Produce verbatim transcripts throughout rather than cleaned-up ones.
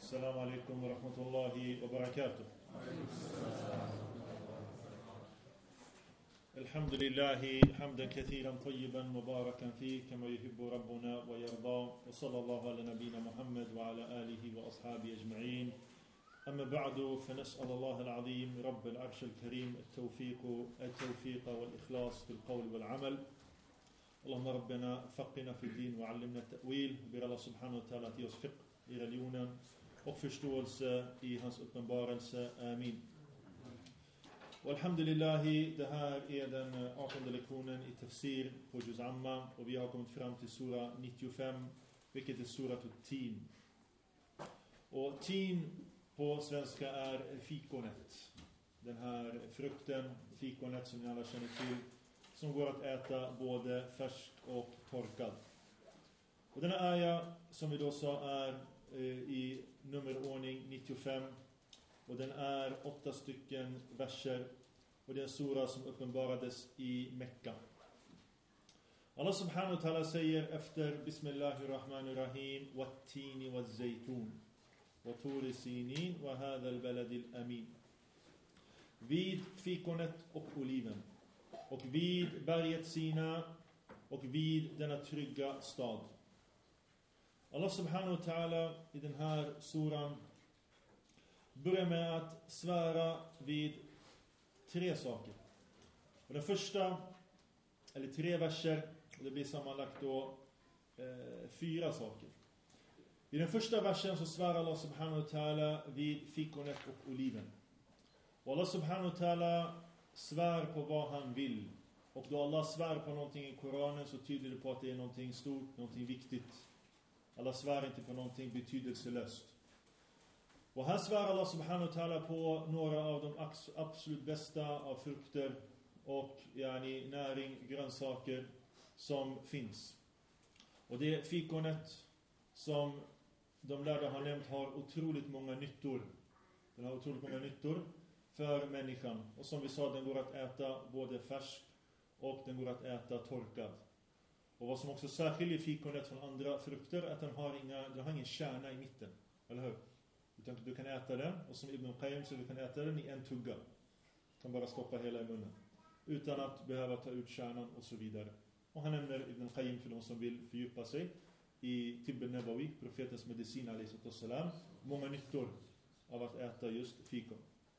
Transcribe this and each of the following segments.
السلام عليكم ورحمة الله وبركاته. الحمد لله حمدا كثيرا طيبا مباركا فيه كما يحب ربنا ويرضى، وصلى الله على نبينا محمد وعلى آله وأصحابه أجمعين. أما بعد، فنسأل الله العظيم رب العرش الكريم التوفيق التوفيق والإخلاص في القول والعمل. اللهم ربنا فقنا في الدين وعلمنا التأويل. Ber Allah subhanahu wa ta'ala att ge oss fiqh i religionen och förståelse i hans uppenbarelse. Amin. Och alhamdulillahi, det här är den artonde lektionen i tafsir på Juz Amma, och vi har kommit fram till sura nittiofem, vilket är surat Tin. Och Tin på svenska är fikonet. Den här frukten, fikonet, som ni alla känner till, som går att äta både färsk och torkad. Och den här ayah som vi då sa är eh, i nummerordning nittiofem, och den är åtta stycken verser, och det är en sura som uppenbarades i Mekka. Allah subhanahu wa ta'ala säger efter Bismillahirrahmanirrahim: Wat-tini waz-zaytun wa turi sinin wa hadha al-baladi al-amin. Vid fikonet och oliven, och vid berget Sina, och vid denna trygga stad. Allah subhanahu wa ta'ala i den här suran börjar med att svära vid tre saker. Och den första, eller tre verser, och det blir sammanlagt då eh, fyra saker. I den första versen så svär Allah subhanahu wa ta'ala vid fikonet och oliven. Och Allah subhanahu wa ta'ala svär på vad han vill. Och då Allah svär på någonting i Koranen så tyder det på att det är någonting stort, någonting viktigt. Allah svär inte på någonting betydelselöst. Och här svär Allah subhanahu wa ta'ala på några av de absolut bästa av frukter och yani, näring, grönsaker som finns. Och det fikonet som de lärda har nämnt har otroligt många nyttor. Den har otroligt många nyttor för människan. Och som vi sa, den går att äta både färsk och den går att äta torkad. Och vad som också särskiljer fikonet från andra frukter är att den har, inga, den har ingen kärna i mitten. Eller hur? Utan du kan äta den, och som Ibn Qayyim så du kan äta den i en tugga. Du kan bara stoppa hela i munnen. Utan att behöva ta ut kärnan och så vidare. Och han nämner Ibn Qayyim för de som vill fördjupa sig i Tibb al-Nabawi, profetens medicin alayhi salam. Många nyttor av att äta just fikon.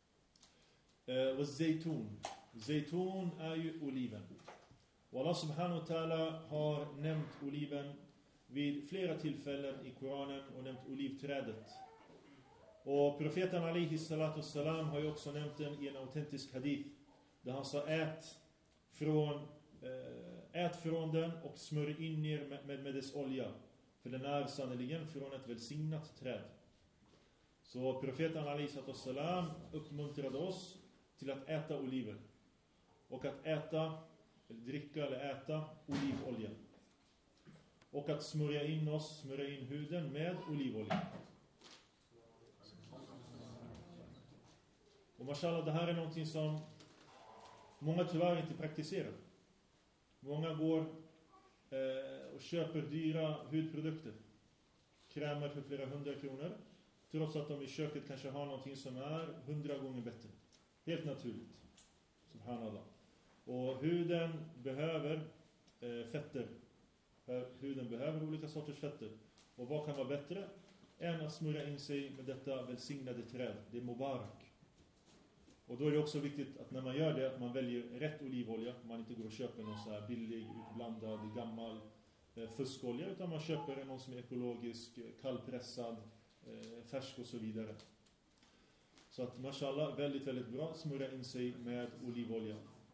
Eh, och zaytun. Zaytun är ju oliven. Och Allah subhanahu wa ta'ala har nämnt oliven vid flera tillfällen i Koranen och nämnt olivträdet. Och profeten alayhi salatu salam har ju också nämnt den i en autentisk hadith, där han sa: ät från, ät från den och smörj in er med, med, med dess olja, för den är sannoliken från ett välsignat träd. Så profeten alayhi salatu salam uppmuntrade oss till att äta oliven och att äta eller dricka eller äta olivolja, och att smörja in oss, smörja in huden med olivolja. Och mashallah, det här är någonting som många tyvärr inte praktiserar. Många går eh, och köper dyra hudprodukter, krämer för flera hundra kronor, trots att de i köket kanske har någonting som är hundra gånger bättre. Helt naturligt. Subhanallah. Och huden behöver eh, fetter. Huden behöver olika sorters fetter. Och vad kan vara bättre än att smörja in sig med detta välsignade träd? Det är mubarak. Och då är det också viktigt att när man gör det, att man väljer rätt olivolja. Man inte går och köper någon så här billig, utblandad, gammal eh, fuskolja, utan man köper någon som är ekologisk, kallpressad, eh, färsk och så vidare. Så att mashallah, väldigt, väldigt bra. Smörja in sig med olivolja.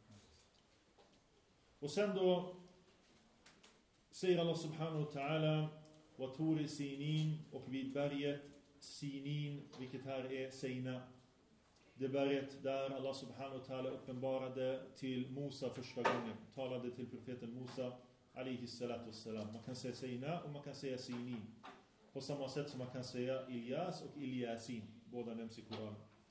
Och sen då säger Allah subhanahu wa ta'ala: wa turi sinin, och vid berget Sinin, vilket här är Sina. Det berget där Allah subhanahu wa ta'ala uppenbarade till Musa första gången, talade till profeten Musa alayhi salatu wassalam. Man kan säga Sina och man kan säga Sinin, på samma sätt som man kan säga Ilyas och Ilyasin. Båda nämns i Koranen.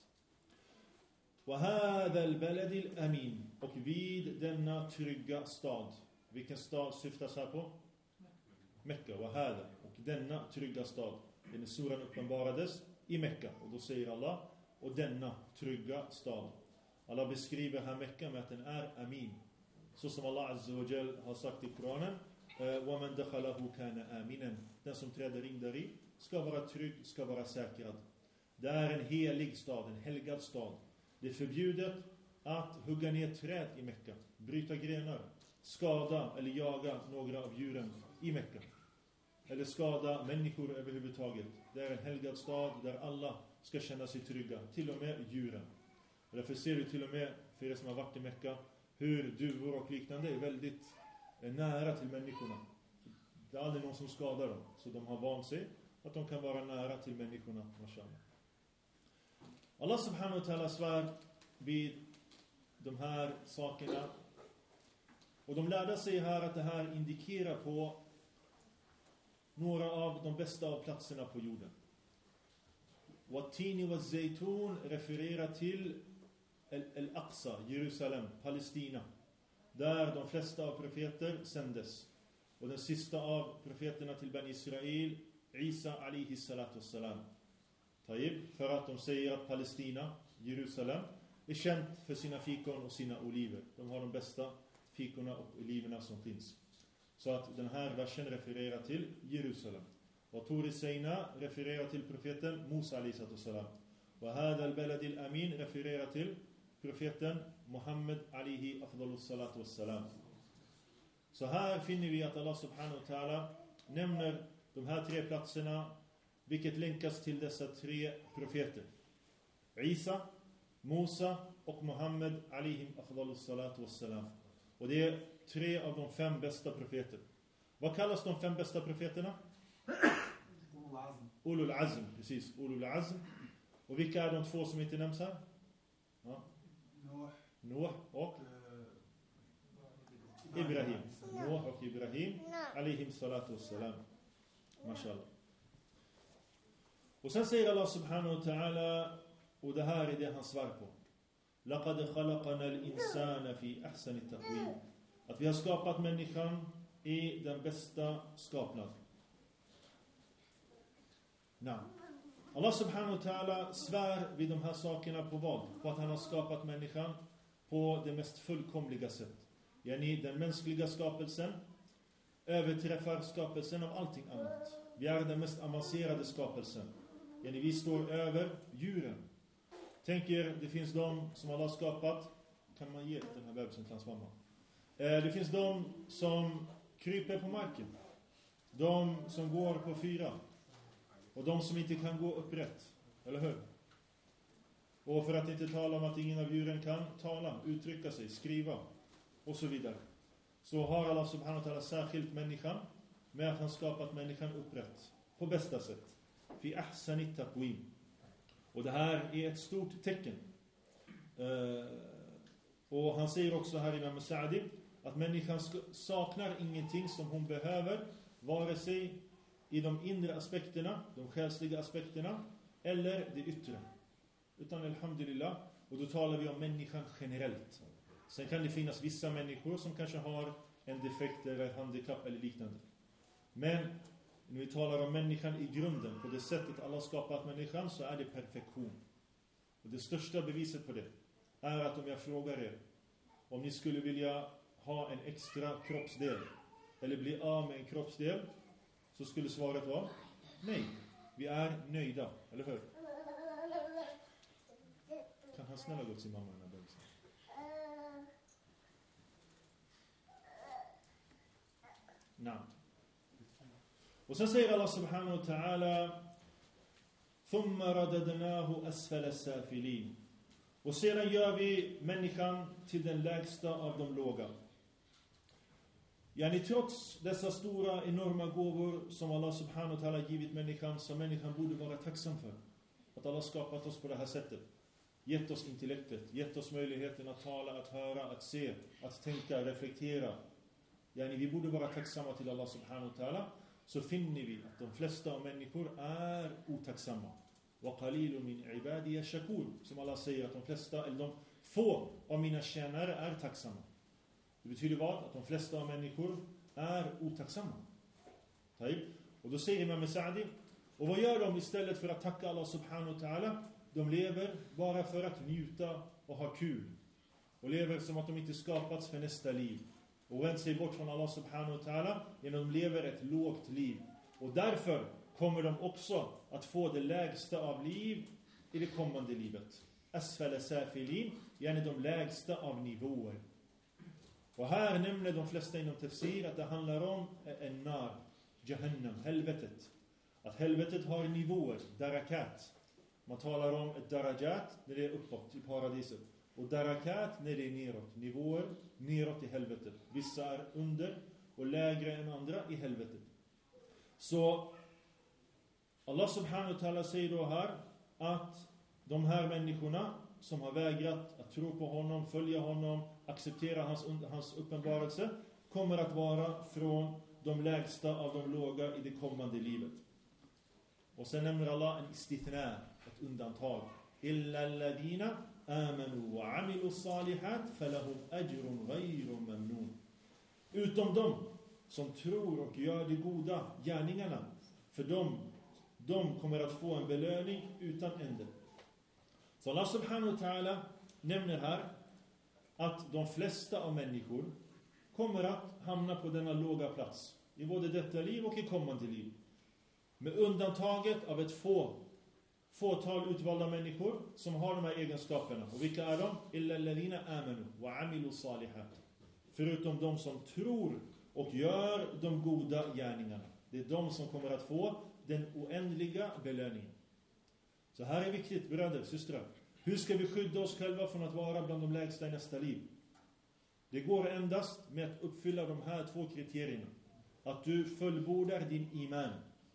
Wa hadha al-baladi al-amin, och vid denna trygga stad. Vilken stad syftas här på? Mekka. Wa hadha, och denna trygga stad. Den i suran uppenbarades i Mekka. Och då säger Allah, och denna trygga stad. Allah beskriver här Mekka med att den är amin. Så som Allah Azza wa Jal har sagt i Koranen, وَمَنْ دَخَلَهُ كَانَ آمِنًا. Den som träder in där i ska vara trygg, ska vara säkrad. Det är en helig stad, en helgad stad. Det är förbjudet att hugga ner träd i Mekka, bryta grenar, skada eller jaga några av djuren i Mekka. Eller skada människor överhuvudtaget. Det är en helgad stad där alla ska känna sig trygga, till och med djuren. Och därför ser du till och med, för er som har varit i Mekka, hur duvor och liknande är väldigt nära till människorna. Det är aldrig någon som skadar dem. Så de har vant sig att de kan vara nära till människorna. Mashallah. Allah subhanahu wa ta'ala svär vid de här sakerna. Och de lärde sig här att det här indikerar på några av de bästa av platserna på jorden. Wattini wa zaytun refererar till Al-Aqsa, Jerusalem, Palestina. Där de flesta av profeter sändes. Och den sista av profeterna till Ben Israel, Isa alayhi salatu wassalam. Taib, för att de säger att Palestina, Jerusalem, är känt för sina fikon och sina oliver. De har de bästa fikorna och oliverna som finns. Så att den här versen refererar till Jerusalem. Och Tur Sina refererar till profeten Musa alayhi salatu wassalam. Och hada al-balad al-amin refererar till profeten Muhammed alayhi afdalus salatu wassalam. Så här finner vi att Allah subhanahu wa ta'ala nämner de här tre platserna, vilket länkas till dessa tre profeter. Isa, Musa och Muhammed alayhi afdalus salatu wassalam. Och det är tre av de fem bästa profeter. Vad kallas de fem bästa profeterna? Ulul Azm. Ulul Azm, precis. Ulul Azm. Och vilka är de två som inte nämns här? Ja. Nuh. Nuh och eh, Ibrahim. Nuh och Ibrahim alayhim salatu wassalam. Mashallah. Och sen säger Allah subhanahu wa ta'ala, och det här är det han svarar på. لَقَدْ خَلَقَنَا الْإِنسَانَ فِي أَحْسَنِ التَّقْوِيمِ. Att vi har skapat människan i den bästa skapnad. Nej. Allah subhanahu wa ta'ala svär vid de här sakerna på vad? På att han har skapat människan på det mest fullkomliga sätt. Yani den mänskliga skapelsen överträffar skapelsen av allting annat. Vi är den mest avancerade skapelsen. Yani vi står över djuren. Tänk er, det finns de som Allah har skapat. Kan man ge den här bebisen till hans mamma? Eh, det finns de som kryper på marken. De som går på fyra. Och de som inte kan gå upprätt. Eller hur? Och för att inte tala om att ingen av djuren kan tala, uttrycka sig, skriva och så vidare. Så har Allah subhanahu wa ta'ala särskilt människan med att han skapat människan upprätt. På bästa sätt. Fi ahsanit taqwim. Och det här är ett stort tecken. Uh, och han säger också här i Imam Sa'di att människan saknar ingenting som hon behöver, vare sig i de inre aspekterna, de själsliga aspekterna, eller det yttre. Utan alhamdulillah, och då talar vi om människan generellt. Sen kan det finnas vissa människor som kanske har en defekt eller handikapp eller liknande. Men när vi talar om människan i grunden, på det sättet Allah skapat människan, så är det perfektion. Och det största beviset på det är att om jag frågar er om ni skulle vilja ha en extra kroppsdel eller bli av med en kroppsdel, så skulle svaret vara nej. Vi är nöjda, eller hur? Kan han snälla gå till sin mamma den här bebisen? Nej. Och sen säger Allah subhanahu wa ta'ala ثُمَّ رَدَدْنَاهُ أَسْفَلَ السَّافِلِينَ. Och sedan gör vi människan till den lägsta av de låga. Yani trots dessa stora, enorma gåvor som Allah subhanahu wa ta'ala givit människan, som människan borde vara tacksam för. Att Allah skapat oss på det här sättet. Gett oss intellektet, gett oss möjligheten att tala, att höra, att se, att tänka, reflektera. Yani vi borde vara tacksamma till Allah subhanahu wa ta'ala. Så finner vi att de flesta av människor är otacksamma. وَقَلِيلٌ مِنْ عِبَادِيَ شَكُورٌ. Som Allah säger att de flesta, eller de få av mina tjänare är tacksamma. Det betyder vad? Att de flesta av människor är otacksamma. Och då säger Imam Sa'di Och vad gör de istället för att tacka Allah subhanahu wa ta'ala? De lever bara för att njuta och ha kul. Och lever som att de inte skapats för nästa liv. Och vänder sig bort från Allah subhanahu wa ta'ala genom att de lever ett lågt liv. Och därför kommer de också att få det lägsta av liv i det kommande livet. Asfala safilin, yani de lägsta av nivåer. Och här nämner de flesta inom tafsir att det handlar om en nar, Jahannam, helvetet. Att helvetet har nivåer, darakat. Man talar om ett darajat när det är uppåt i paradiset. Och darakat när det är neråt. Nivåer neråt i helvetet. Vissa är under och lägre än andra i helvetet. Så Allah subhanahu wa ta'ala säger då här att de här människorna som har vägrat att tro på honom, följa honom, acceptera hans, hans uppenbarelse, kommer att vara från de lägsta av de låga i det kommande livet. Och sen nämner Allah en istithna, ett undantag. Illa alladhina amanu wa amilu salihat falahum ajrun ghayru mamnun. Utom de som tror och gör de goda gärningarna, för dem, de kommer att få en belöning utan ände. Så Allah subhanahu wa ta'ala nämner här att de flesta av människor kommer att hamna på denna låga plats i både detta liv och i kommande liv. Med undantaget av ett få fåtal utvalda människor som har de här egenskaperna. Och vilka är de? Illa alladhina amanu wa amilu salihat. Förutom de som tror och gör de goda gärningarna. Det är de som kommer att få den oändliga belöningen. Så här är viktigt, bröder, systrar. Hur ska vi skydda oss själva från att vara bland de lägsta i nästa liv? Det går endast med att uppfylla de här två kriterierna. Att du fullbordar din iman,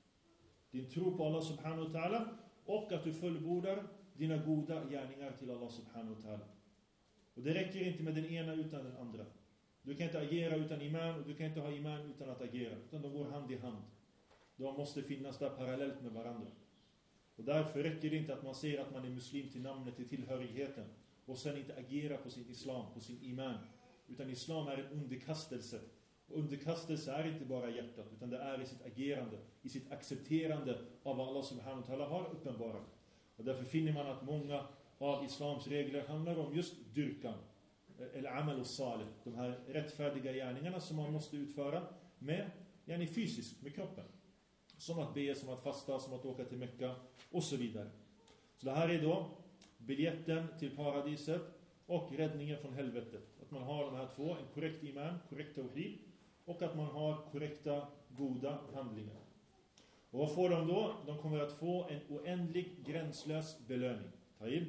din tro på Allah subhanahu wa ta'ala, och att du fullbordar dina goda gärningar till Allah subhanahu wa ta'ala. Och det räcker inte med den ena utan den andra. Du kan inte agera utan iman och du kan inte ha iman utan att agera. Utan de går hand i hand. De måste finnas där parallellt med varandra. Och därför räcker det inte att man säger att man är muslim till namnet, till tillhörigheten, och sen inte agera på sin islam, på sin iman. Utan islam är en underkastelse. Och underkastelse är inte bara hjärtat, utan det är i sitt agerande, i sitt accepterande av vad Allah subhanahu wa ta'ala har uppenbarat. Och därför finner man att många av islams regler handlar om just dyrkan, eller amal och salih, de här rättfärdiga gärningarna som man måste utföra med, yani fysiskt, med kroppen. Som att be, som att fasta, som att åka till Mekka och så vidare. Så det här är då biljetten till paradiset och räddningen från helvetet. Att man har de här två, en korrekt iman, korrekt tawhid, och att man har korrekta, goda handlingar. Och vad får de då? De kommer att få en oändlig, gränslös belöning. Taib.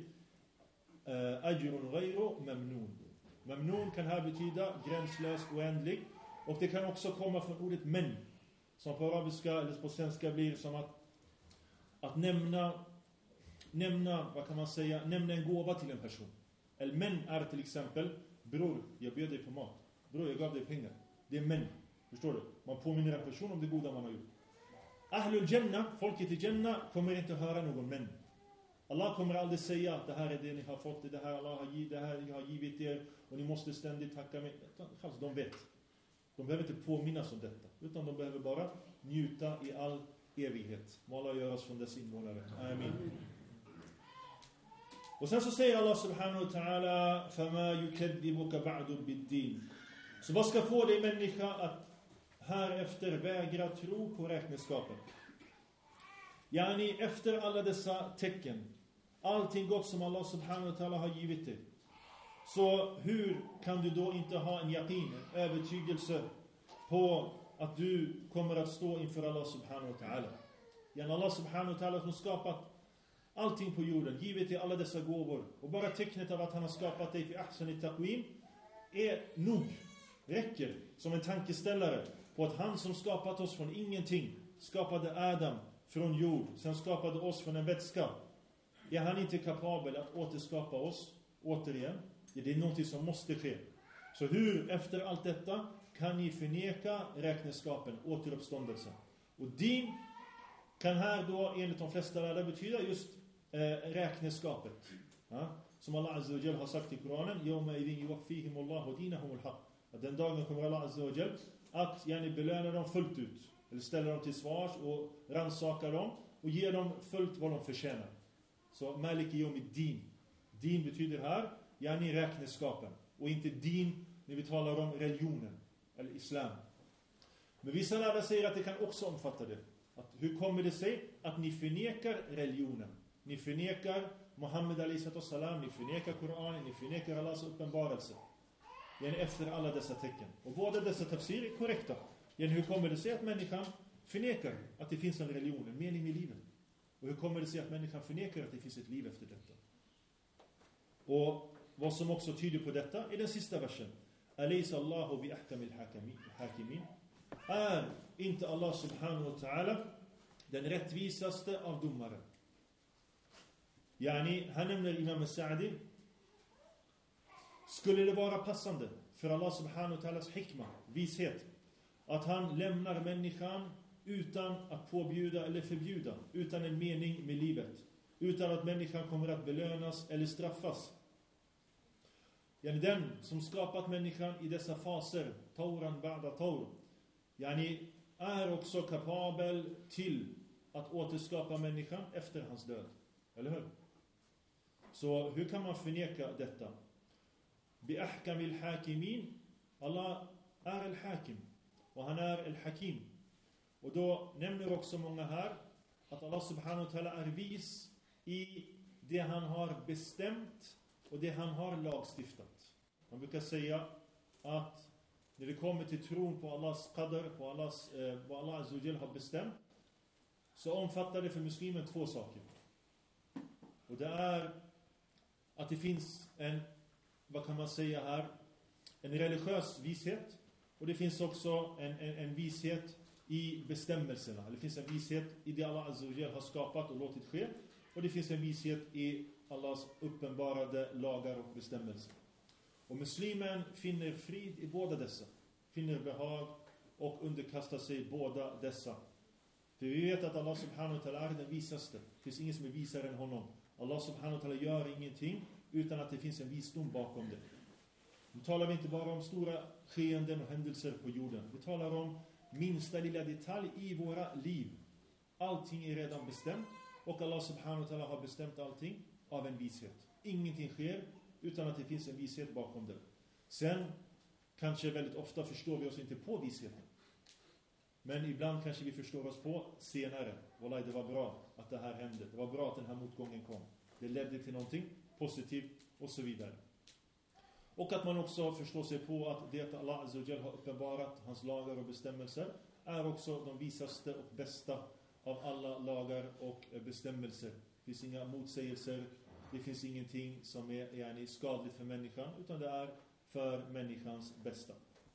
Ajrun ghayru mamnun. Mamnun kan här betyda gränslös, oändlig. Och det kan också komma från ordet men, som på arabiska eller på svenska blir som att att nämna nämna, vad kan man säga, nämna en gåva till en person. Eller men är till exempel, bror, jag bjöd dig på mat. Bror, jag gav dig pengar. Det är men, förstår du? Man påminner en person om det goda man har gjort. Ahlul Jannah, folket i Jannah, kommer inte höra någon men. Allah kommer aldrig säga att det här är det ni har fått, det här Allah har givit, det här jag har givit er och ni måste ständigt tacka mig. De vet. De behöver inte påminnas om detta, utan de behöver bara njuta i all evighet. Må Allah göra oss från dess invånare. Amin. Och sen så säger Allah subhanahu wa ta'ala فَمَا يُكَذِّبُكَ بَعْدُ بِالدِّينِ. Så vad ska få dig människa att härefter vägra tro på räkneskapen? Yani efter alla dessa tecken, allting gott som Allah subhanahu wa ta'ala har givit dig, så hur kan du då inte ha en yaqin, en övertygelse på att du kommer att stå inför Allah subhanahu wa ta'ala? Yani Allah subhanahu wa ta'ala som skapat allting på jorden, givit dig alla dessa gåvor, och bara tecknet av att han har skapat dig för ahsani taqwim är nog, räcker som en tankeställare på att han som skapat oss från ingenting, skapade Adam från jord, sen skapade oss från en vätska. Är han inte kapabel att återskapa oss återigen? Det är något som måste ske. Så hur efter allt detta kan ni förneka räkneskapen, återuppståndelsen? Och din kan här då enligt de flesta lärare betyda just eh, räkneskapet. Ja? Som Allah Azza wa Jal har sagt i Koranen, yawma idhin yuwaffihim Allahu dinahum al-haq. Att den dagen kommer Allah Azza wa Jal att yani belöna dem fullt ut, eller ställa dem till svars och ransaka dem och ge dem fullt vad de förtjänar. Så Maliki Yawmiddin. Din betyder här, yani räkenskapen. Och inte din när vi talar om religionen, eller islam. Men vissa lärare säger att det kan också omfatta det. Att hur kommer det sig att ni förnekar religionen? Ni förnekar Muhammed alayhi salam, ni förnekar Koranen, ni förnekar Allahs uppenbarelse. Yani efter alla dessa tecken. Och båda dessa tafsir är korrekta. Yani hur kommer det sig att människan förnekar att det finns en religion, en mening i livet? Och hur kommer det sig att människan förnekar att det finns ett liv efter detta? Och vad som också tyder på detta är den sista versen. Alaysa Allahu bi ahkamil hakimin. Är inte Allah subhanahu wa ta'ala den rättvisaste av domare? Yani, han nämner Imam Sa'di. Skulle det vara passande för Allah subhanahu wa ta'alas hikma, vishet, att han lämnar människan utan att påbjuda eller förbjuda, utan en mening med livet, utan att människan kommer att belönas eller straffas? Yani den som skapat människan i dessa faser, tauran ba'da taur, yani är också kapabel till att återskapa människan efter hans död. Eller hur? Så hur kan man förneka detta? Bi ahkamil hakimin. Allah är al-hakim. Och han är al-hakim. Och då nämner också många här att Allah subhanahu wa ta'ala är vis i det han har bestämt och det han har lagstiftat. Man brukar säga att när det kommer till tron på Allahs qadr, på Allahs, eh, vad Allah azza wa jalla har bestämt, så omfattar det för muslimen två saker. Och det är att det finns en, vad kan man säga här, en religiös vishet, och det finns också en, en, en vishet i bestämmelserna. Det finns en vishet i det Allah azza wa jalla har skapat och låtit ske, och det finns en vishet i Allahs uppenbarade lagar och bestämmelser. Och muslimen finner frid i båda dessa, finner behag och underkastar sig båda dessa. För vi vet att Allah subhanahu wa ta'ala är den visaste. Det finns ingen som är visare än honom. Allah subhanahu wa ta'ala gör ingenting utan att det finns en visdom bakom det. Nu talar vi inte bara om stora skeenden och händelser på jorden. Vi talar om minsta lilla detalj i våra liv. Allting är redan bestämt, och Allah subhanahu wa ta'ala har bestämt allting av en vishet. Ingenting sker utan att det finns en vishet bakom det. Sen kanske väldigt ofta förstår vi oss inte på visheten. Men ibland kanske vi förstår oss på senare. Wallahi, det var bra att det här hände. Det var bra att den här motgången kom. Det ledde till någonting positivt och så vidare. Och att man också förstår sig på att det att Allah azza wa jalla har uppenbarat hans lagar och bestämmelser är också de visaste och bästa av alla lagar och bestämmelser. Det finns inga motsägelser. Det finns ingenting som är yani, skadligt för människan, utan det är för människans bästa.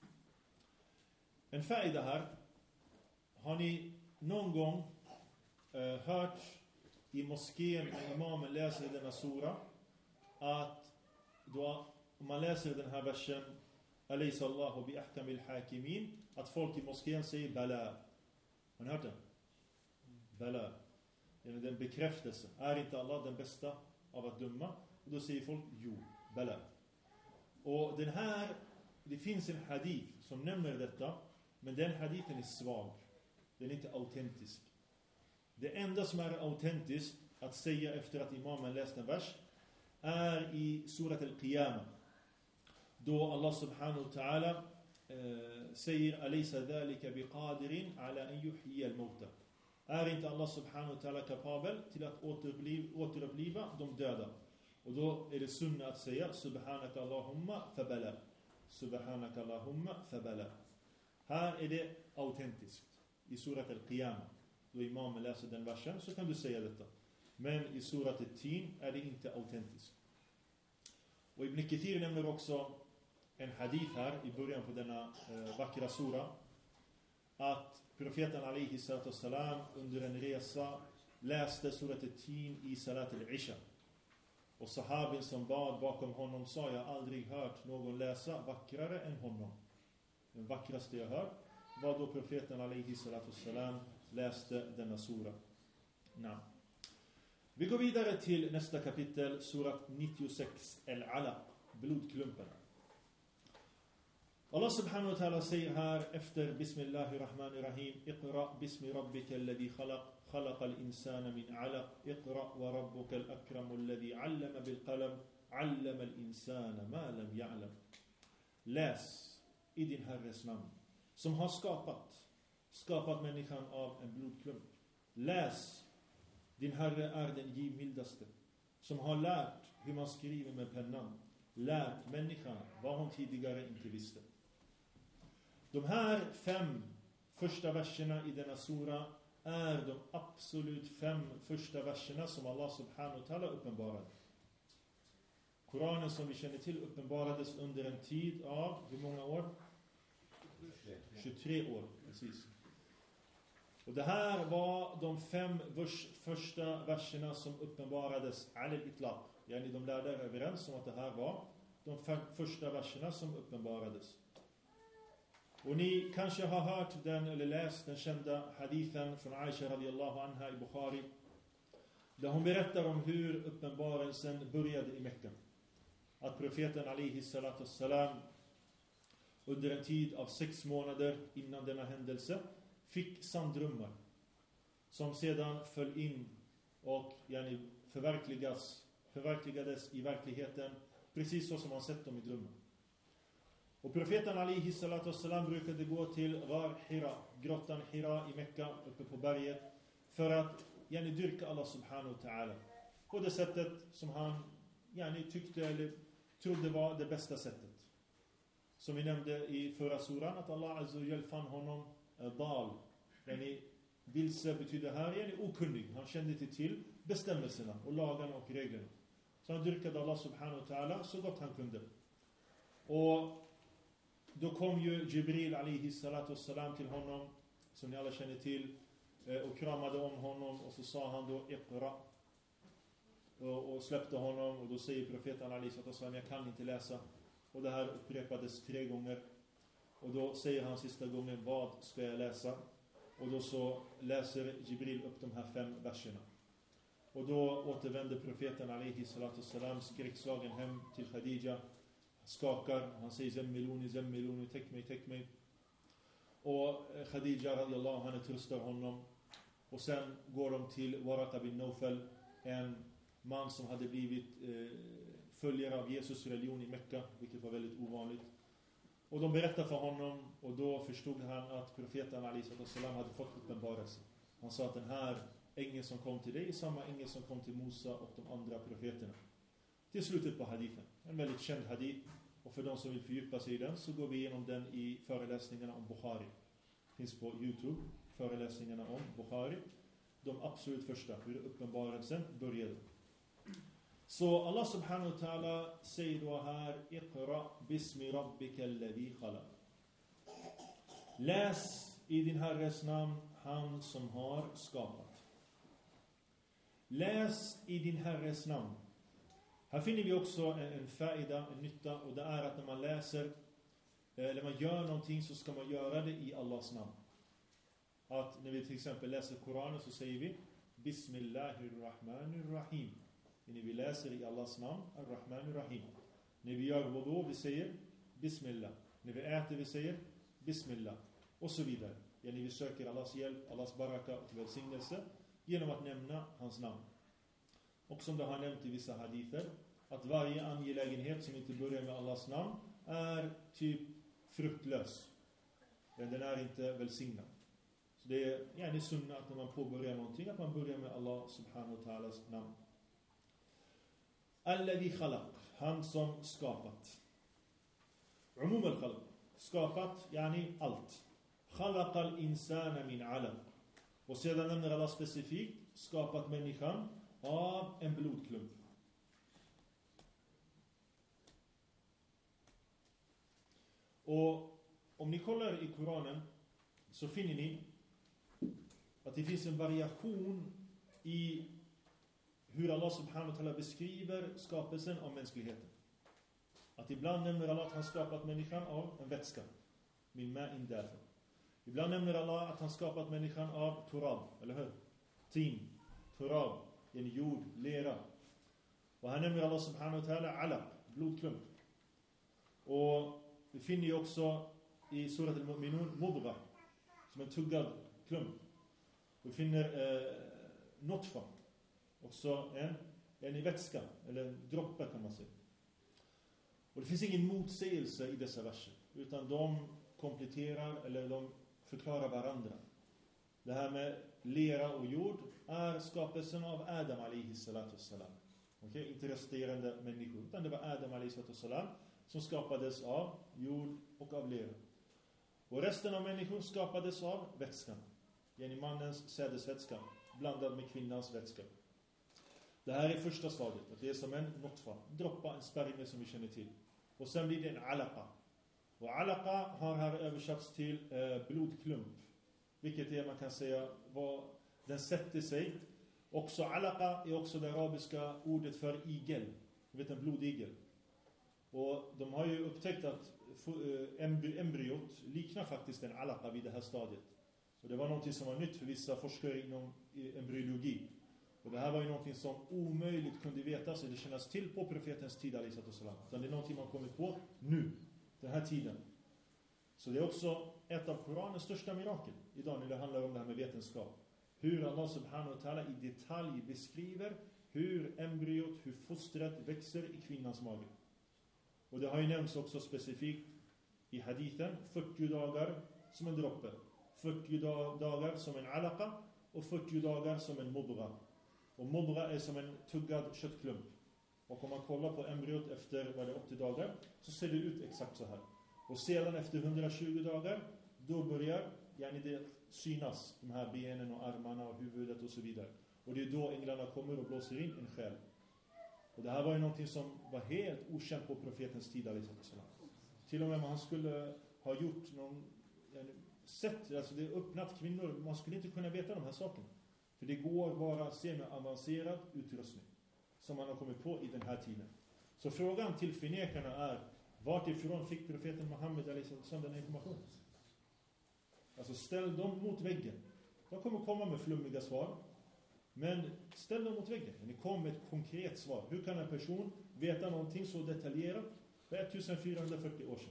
En faida här. Har ni någon gång eh, hört i moskén när imamen läser denna sura att då, om man läser den här versen Alaysa Allahu bi ahkamil hakimin, att folk i moskén säger bala? Har ni hört den? Bala. Det är den bekräftelse. Är inte Allah den bästa av att döma? Och då säger folk jo, bala. Och den här, det finns en hadith som nämner detta, men den hadithen är svag. Den är inte autentisk. Det enda som är autentiskt att säga efter att imamen läst en vers är i surat al-Qiyamah. Då Allah subhanahu wa ta'ala eh, säger Alaysa dhalika biqadirin ala an yuhyiya al-mauta. Är inte Allah subhanahu wa ta'ala kapabel till att återuppliva, återuppliva de döda? Och då är det sunna att säga Subhanaka Allahumma fabala. Subhanaka Allahumma fabala. Här är det autentiskt. I surat al-Qiyamah, då imamen läser den versen, så kan du säga detta. Men i surat al-Tin är det inte autentiskt. Och Ibn Kathir nämner också en hadith här i början på denna eh, vackra sura, att profeten alayhi salatu wassalam under en resa läste surat al-Tin i salat al-Isha. Och sahabin som bad bakom honom sa, jag har aldrig hört någon läsa vackrare än honom. Den vackraste jag hört var då profeten alayhi salatu wassalam läste denna sura. Na. Vi går vidare till nästa kapitel, surat nittiosex, Al-Alaq, blodklumpen. Allah subhanahu wa ta'ala säger här efter Bismillahirrahmanirrahim: Iqra bismi rabbika alladhi khalaq khalaqal insana min 'alaq Iqra wa rabbukal akramu alladhi 'allama bil qalam 'allama al insana ma lam ya'lam. Läs i din Herres namn, som har skapat skapat människan av en blodklump. Läs, din Herre är den givmildaste, som har lärt hur man skriver med pennan, lärt människan vad hon tidigare inte visste. De här fem första verserna i denna sura är de absolut fem första verserna som Allah subhanahu wa ta'ala uppenbarade. Koranen som vi känner till uppenbarades under en tid av hur många år? tjugotre år, precis. Och det här var de fem vers, första verserna som uppenbarades al-itlaq. Yani de lärde är överens om att det här var de fem första verserna som uppenbarades. Och ni kanske har hört den eller läst den kända hadithen från Aisha radiyallahu anha i Bukhari, där hon berättar om hur uppenbarelsen började i Mekka. Att profeten alaihi salatu wassalam under en tid av sex månader innan denna händelse fick sanddrömmar som sedan föll in och yani, förverkligas, förverkligades i verkligheten precis så som man sett dem i drömmen. Och profeten alaihi salatu wassalam brukade gå till Ghar Hira, grottan Hira i Mekka uppe på berget, för att yani, dyrka Allah subhanahu wa ta'ala på det sättet som han yani, tyckte eller trodde var det bästa sättet. Som vi nämnde i förra suran, att Allah azza wa jal fann honom dal. Yani, vilse betyder här yani, okunnig. Han kände inte till bestämmelserna och lagarna och reglerna. Så han dyrkade Allah subhanahu wa ta'ala så gott han kunde. Och då kom ju Jibril alaihi salatu wassalam till honom, som ni alla känner till, och kramade om honom, och så sa han då Iqra, och, och släppte honom. Och då säger profeten alaihi salatu wassalam: jag kan inte läsa. Och det här upprepades tre gånger. Och då säger han sista gången: vad ska jag läsa? Och då så läser Jibril upp de här fem verserna. Och då återvänder profeten alaihi salatu wassalam skräckslagen hem till Khadija, skakar, han säger Zemmiluni, Zemmiluni, täck mig, täck mig. Och Khadija radiyallahu anha tröstar honom. Och sen går de till Waraqa bin Nawfal, en man som hade blivit eh, följare av Jesus religion i Mekka, vilket var väldigt ovanligt. Och de berättar för honom, och då förstod han att profeten alaihi sallam hade fått uppenbarelse. Han sa att den här ängeln som kom till dig är samma ängel som kom till Musa och de andra profeterna. Till slutet på hadithen. En väldigt känd hadith. Och för de som vill fördjupa sig i den så går vi igenom den i föreläsningarna om Bukhari. Finns på YouTube, föreläsningarna om Bukhari. De absolut första, hur uppenbarelsen började. Så Allah subhanahu wa ta'ala säger då här: Iqra bismi rabbika alladhi khalaq. Läs i din Herres namn, han som har skapat. Läs i din Herres namn. Här finner vi också en, en faida, en nytta, och det är att när man läser eller man gör någonting så ska man göra det i Allahs namn. Att när vi till exempel läser Koranen så säger vi Bismillahirrahmanirrahim. När vi läser i Allahs namn, Ar-Rahmanir-Rahim. När vi gör wudu, vi säger Bismillah. När vi äter, vi säger Bismillah. Och så vidare. Ja, när vi söker Allahs hjälp, Allahs baraka och välsignelse genom att nämna hans namn. Och som det har nämnt i vissa hadither, att varje angelägenhet som inte börjar med Allahs namn är typ fruktlös. Men den är inte välsignad. Så det är gärna sunna att när man påbörjar någonting, att man börjar med Allah subhanahu wa ta'alas namn. Alladhi khalaq, han som skapat. Umum al-khalq, skapat, yani allt. Khalaqal insana min 'alaq. Och sedan nämner Allah specifikt skapat människan av en blodklump. Och om ni kollar i Koranen så finner ni att det finns en variation i hur Allah subhanahu wa ta'ala beskriver skapelsen av mänskligheten. Att ibland nämner Allah att han skapat människan av en vätska. Min ma'in dafa. Ibland nämner Allah att han skapat människan av turab, eller hur? Tin, turab, en jord, lera. Och här nämner Allah subhanahu wa ta'ala alaq, blodklump. Och Vi finner ju också i Surat al-Mu'minun mudra, som en tuggad klump. Vi finner eh, notfa, också en, en i vätska, eller en droppe kan man säga. Och det finns ingen motsägelse i dessa verser, utan de kompletterar eller de förklarar varandra. Det här med lera och jord är skapelsen av Adam alayhi salatu wassalam. Okej, inte resterande människor, utan det var Adam alayhi salatu wassalam som skapades av jord och av lera. Och resten av människor skapades av vätskan. Yani mannens sädesvätska blandad med kvinnans vätska. Det här är första stadiet, att det är som en notfa, droppa, en spermie som vi känner till. Och sen blir det en alaqa. Och alaqa har här översatts till eh, blodklump. Vilket är, man kan säga, vad den sätter sig. Också alaqa är också det arabiska ordet för igel. Du vet, en blodigel. Och de har ju upptäckt att embryot liknar faktiskt en alaqa vid det här stadiet. Och det var någonting som var nytt för vissa forskare inom embryologi. Och det här var ju någonting som omöjligt kunde veta sig. Det kännas till på profetens tid, alayhi salam. Utan det är någonting man kommit på nu, den här tiden. Så det är också ett av Koranens största mirakel idag när det handlar om det här med vetenskap. Hur Allah subhanahu wa ta'ala i detalj beskriver hur embryot, hur fostret växer i kvinnans mage. Och det har ju nämnts också specifikt i hadithen, fyrtio dagar som en droppe, fyrtio dagar som en alaqa och fyrtio dagar som en mudra. Och mudra är som en tuggad köttklump. Och om man kollar på embryot efter vad det är, åttio dagar, så ser det ut exakt så här. Och sedan efter hundratjugo dagar, då börjar yani det synas, de här benen och armarna och huvudet och så vidare. Och det är då änglarna kommer och blåser in en själ. Och det här var ju någonting som var helt okänt på profetens tid, alayhi salam. Till och med man skulle ha gjort någon yani, sätt, alltså det är öppnat kvinnor, man skulle inte kunna veta de här sakerna. För det går bara att se med avancerad utrustning som man har kommit på i den här tiden. Så frågan till förnekarna är, vart ifrån fick profeten Muhammed alayhi salam den informationen? Alltså ställ dem mot väggen. De kommer komma med flummiga svar. Men ställ dem mot väggen. Ni kommer med ett konkret svar. Hur kan en person veta någonting så detaljerat för fjortonhundrafyrtio år sedan?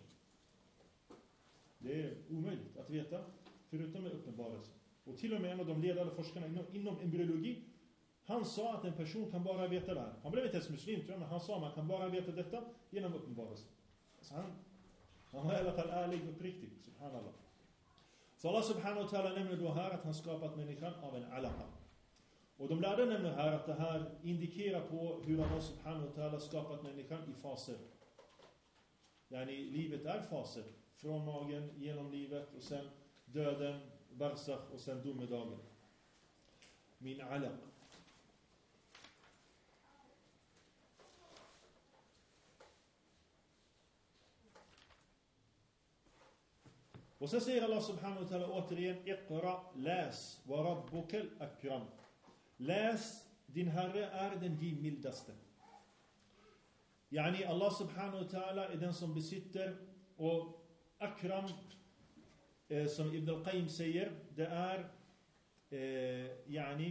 Det är omöjligt att veta förutom med uppenbarelse. Och till och med en av de ledande forskarna inom, inom embryologi, han sa att en person kan bara veta det här. Han blev inte ens muslim, tror jag, men han sa att man kan bara veta detta genom uppenbarelse. Så han, han var i alla fall ärlig och uppriktig, subhanallah. Så Allah subhanahu wa ta'ala nämner då här att han skapat människan av en alaqa. Och de lärde nämner här att det här indikerar på hur Allah subhanahu wa ta'ala skapat människan i faser. Yani livet är faser. Från magen, genom livet och sen döden, barsakh och sen domedagen. Min alaq. Och så säger Allah subhanahu wa ta'ala återigen, Iqra, läs, wa rabbukal akram. Läs, din Herre är den givmildaste. Yani Allah subhanahu wa ta'ala är den som besitter, och akram, eh, som Ibn al-Qayyim säger, det är eh, yani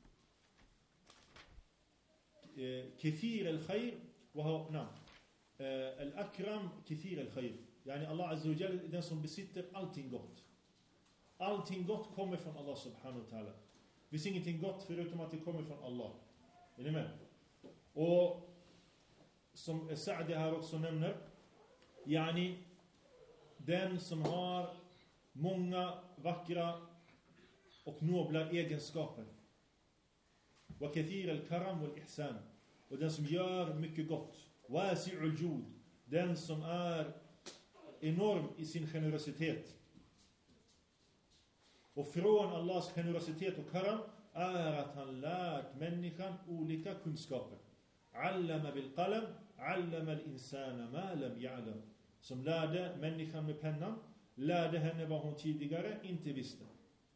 eh, kathir al-khair wa nam eh, al-akram kathir al-khair. Yani Allah azza wa jalla är den som besitter allting gott. Allting gott kommer från Allah subhanahu wa ta'ala. Det finns ingenting gott förutom att det kommer från Allah. Är ni med? Och som Sa'di här också nämner, yani den som har många vackra och nobla egenskaper. Wa kathir al-karam wal-ihsan. Och den som gör mycket gott. Wasi'ul jud. Den som är enorm i sin generositet. Och från Allahs generositet och karam är att han lärt människan olika kunskaper. Allama bil qalam, allama al insana ma lam ya'lam. Som lärde människan med pennan, lärde henne vad hon tidigare inte visste.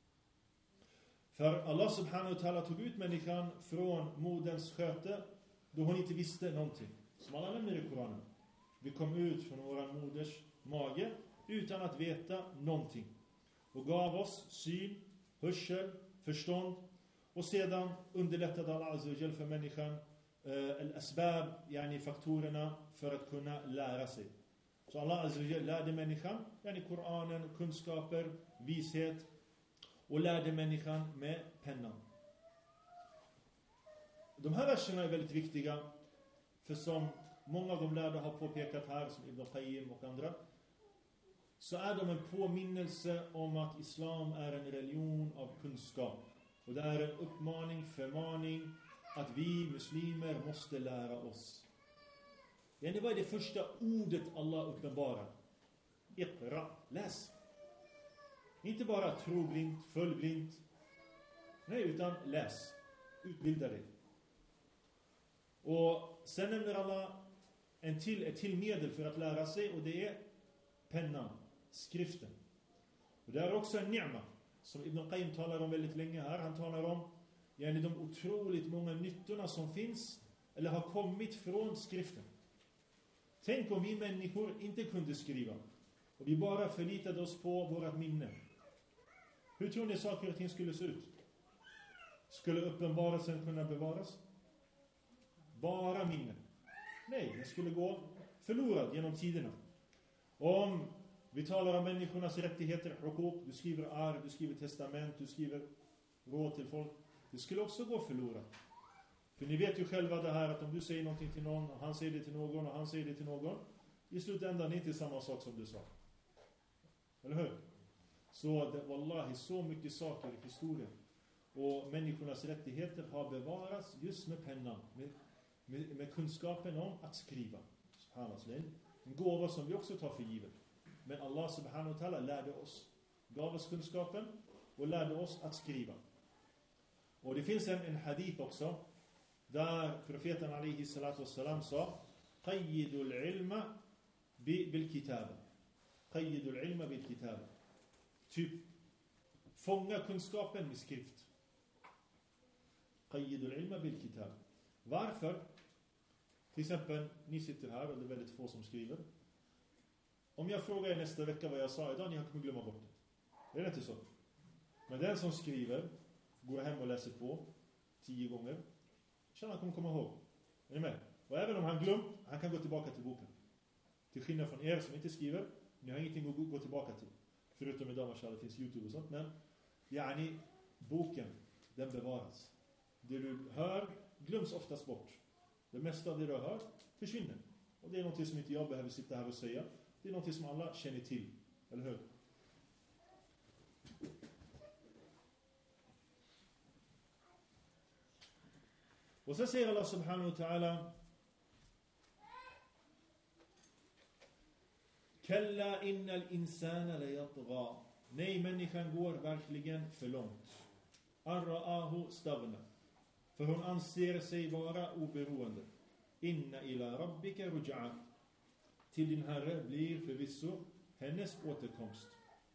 För Allah subhanahu wa ta'ala tog ut människan från moderns sköte då hon inte visste någonting. Som alla nämner i Koranen. Vi kom ut från vår moders mage utan att veta någonting. Och gav oss syn, hörsel, förstånd. Och sedan underlättade Allah azza wa jalla för människan eh, al-asbab, yani faktorerna för att kunna lära sig. Så Allah Azza wa Jalla lärde människan, yani Koranen, kunskaper, vishet, och lärde människan med pennan. De här verserna är väldigt viktiga, för som många av de lärda har påpekat här, som Ibn Qayyim och andra, så är de en påminnelse om att islam är en religion av kunskap. Och det är en uppmaning, förmaning, att vi muslimer måste lära oss. Det var det första ordet Allah uppenbarar. Iqra, läs. Inte bara tro blint, följ blint. Nej, utan läs. Utbilda dig. Och sen nämner Allah en till, ett till medel för att lära sig, och det är pennan, skriften. Och det är också en ni'ma som Ibn Qayyim talar om väldigt länge här. Han talar om yani, de otroligt många nyttorna som finns eller har kommit från skriften. Tänk om vi människor inte kunde skriva och vi bara förlitade oss på våra minnen. Hur tror ni saker och ting skulle se ut? Skulle uppenbarelsen kunna bevaras? Bara minnen. Nej, det skulle gå förlorad genom tiderna. Om vi talar om människornas rättigheter, hukuk, du skriver arv, du skriver testament, du skriver råd till folk, det skulle också gå förlorat. För ni vet ju själva det här att om du säger någonting till någon och han säger det till någon och han säger det till någon, i slutändan är det inte samma sak som du sa. Eller hur? Så det, wallahi, så mycket saker i historien och människornas rättigheter har bevarats just med pennan, med, med, med kunskapen om att skriva. Subhanallah, en gåva som vi också tar för givet. Men Allah subhanahu wa ta'ala lärde oss, gav oss kunskapen och lärde oss att skriva. Och det finns en, en hadith också där profeten alaihi salatu wassalam sa qayyidul ilma bil kitab. Qayyidul ilma bil kitab. Typ fånga kunskapen med skrift. Qayyidul ilma bil kitab. Varför? Till exempel, ni sitter här och det är väldigt få som skriver. Om jag frågar er nästa vecka vad jag sa idag, ni kommer glömma bort det. Är det inte så? Men den som skriver går hem och läser på tio gånger. Så han kommer komma ihåg. Är ni med? Och även om han glömt, han kan gå tillbaka till boken. Till skillnad från er som inte skriver, ni har ingenting att gå tillbaka till. Förutom idag, mashallah, det finns YouTube och sånt. Men, yani, boken, den bevaras. Det du hör glöms oftast bort. Det mesta av det du har hört försvinner. Och det är något som inte jag behöver sitta här och säga. Det är något som alla känner till. Eller hur? Och så säger Allah subhanahu wa ta'ala Kalla innal insana la yatgha. Nej, människan går verkligen för långt. Arra'ahu staghna. För hon anser sig vara oberoende. Inna ila rabbika ruj'a. Till din Herre blir förvisso hennes återkomst.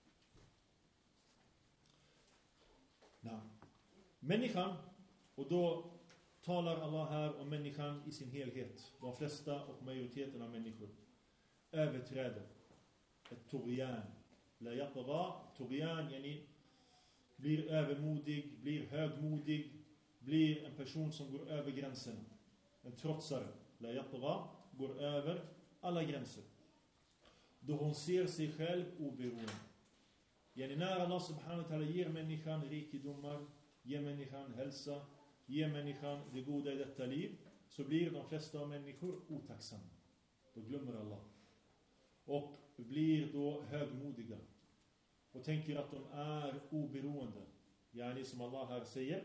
Nej. Människan, och då talar Allah här om människan i sin helhet. De flesta och majoriteten av människor överträder ett tughyan. La yatgha, tughyan, yani blir övermodig, blir högmodig, blir en person som går över gränsen. En trotsare. La yatgha, går över alla gränser. Då hon ser sig själv oberoende. Yani när Allah subhanahu wa ta'ala ger människan rikedomar, ger människan hälsa, ger människan det goda i detta liv, så blir de flesta av människor otacksamma. Då glömmer Allah. Och blir då högmodiga. Och tänker att de är oberoende. Yani som Allah här säger,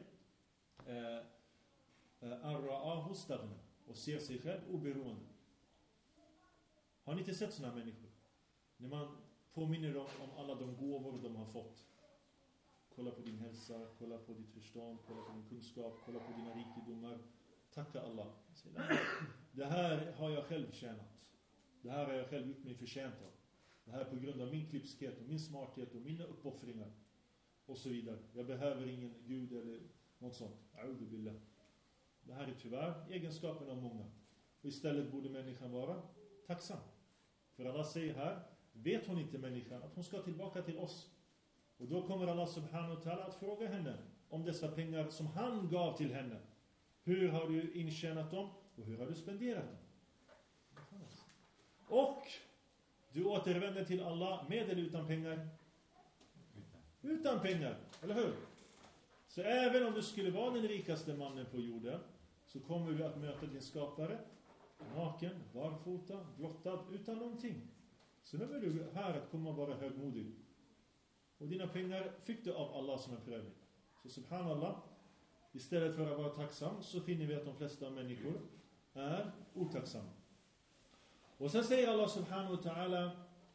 arra'ahu staghna, och ser sig själv oberoende. Har ni inte sett sådana människor? När man påminner dem om alla de gåvor de har fått. Kolla på din hälsa, kolla på ditt förstånd, kolla på din kunskap, kolla på dina rikedomar. Tacka Allah. Det här har jag själv tjänat. Det här har jag själv gjort mig förtjänt av. Det här är på grund av min klipskhet och min smarthet och mina uppoffringar. Och så vidare. Jag behöver ingen Gud eller något sånt. A'udhu billah. Det här är tyvärr egenskapen av många. Och istället borde människan vara tacksam. För Allah säger här, vet hon inte människan att hon ska tillbaka till oss. Och då kommer Allah subhanahu wa ta'ala att fråga henne om dessa pengar som han gav till henne. Hur har du intjänat dem och hur har du spenderat dem? Och Du återvänder till Allah med eller utan pengar? Utan pengar, eller hur? Så även om du skulle vara den rikaste mannen på jorden, så kommer du att möta din skapare naken, barfota, blottad, utan någonting. Så nu är du här att komma och vara högmodig. Och dina pengar fick du av Allah som en prövning. Så subhanallah, istället för att vara tacksam så finner vi att de flesta människor är otacksamma. Och sen säger Allah subhanahu wa ta'ala: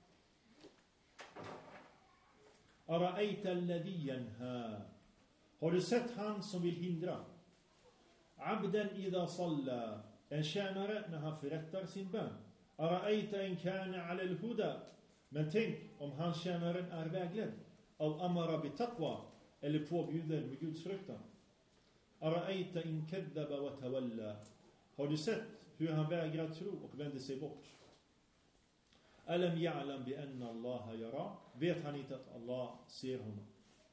Ara'ayta alladhi yanha. Har du sett han som vill hindra? Abdan idha salla. En tjänare när han förrättar sin bön. Ara'ayta in kana 'ala al-huda. Men tänk om han tjänaren är vägledd. Av amara bi taqwa, eller påbjuder med Guds fruktan. Ara'ayta in kadhaba wa tawalla. Har du sett hur han vägrar tro och vänder sig bort? Alam ya'lam bi anna Allah yara. Vet han inte att Allah ser honom?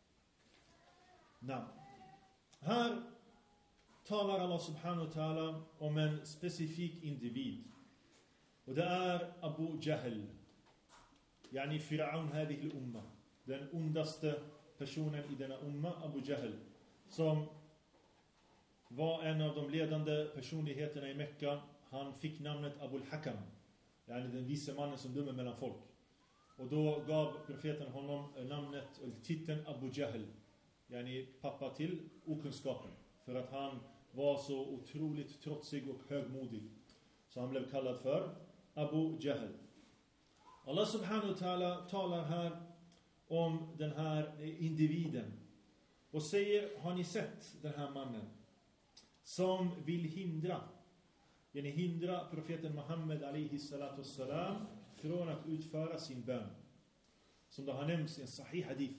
Nej. Här talar Allah subhanahu wa ta'ala om en specifik individ. Och det är Abu Jahl. Yani Fir'aun hadhihi al-umma. Den ondaste personen i denna umma, Abu Jahl, som var en av de ledande personligheterna i Mekka. Han fick namnet Abu al-Hakam, yani den vise mannen som dömer mellan folk. Och då gav profeten honom namnet, eller titeln Abu Jahl, yani pappa till okunskapen, för att han var så otroligt trotsig och högmodig. Så han blev kallad för Abu Jahl. Allah subhanahu wa ta'ala talar här om den här individen och säger: har ni sett den här mannen som vill hindra, yani hindra profeten Muhammed alayhi salatu wassalam från att utföra sin bön? Som det har nämnts i en sahih hadith,